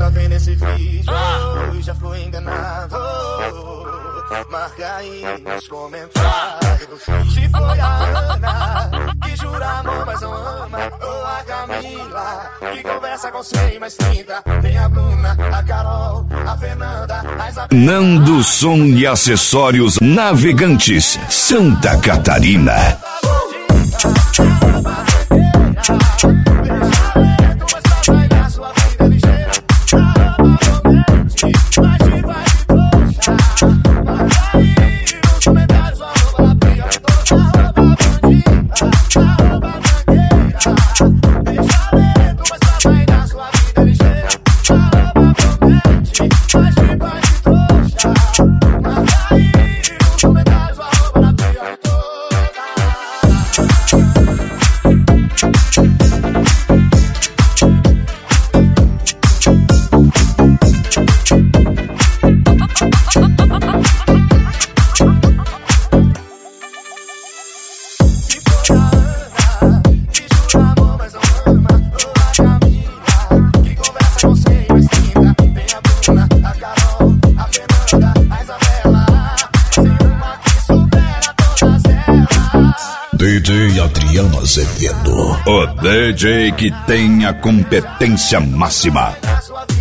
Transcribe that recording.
tá vendo esse vídeo e já foi enganado. Marca aí nos comentários se foi a Ana que jura amor, mas não ama, ou a Camila que conversa com 100 mais 30. Tem a Bruna, a Carol, a Fernanda, a Isabela. Nando Som e Acessórios Navegantes, Santa Catarina. DJ Adriano Azevedo, o DJ que tem a competência máxima.